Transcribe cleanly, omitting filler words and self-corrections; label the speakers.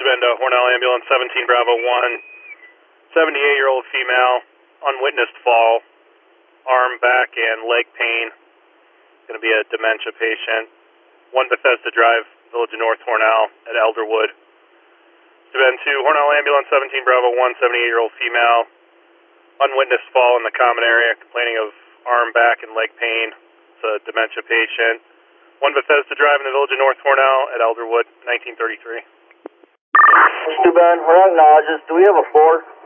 Speaker 1: Bend, Hornell Ambulance 17 Bravo 1, 78-year-old female, unwitnessed fall, arm, back, and leg pain. Going to be a dementia patient. 1 Bethesda Drive, Village of North Hornell at Elderwood. Bend 2, Hornell Ambulance 17 Bravo 1, 78-year-old female, unwitnessed fall in the common area, complaining of arm, back, and leg pain. It's a dementia patient. 1 Bethesda Drive in the Village of North Hornell at Elderwood, 1933.
Speaker 2: Stu Ben, we're on Nodges. Do we have a 4?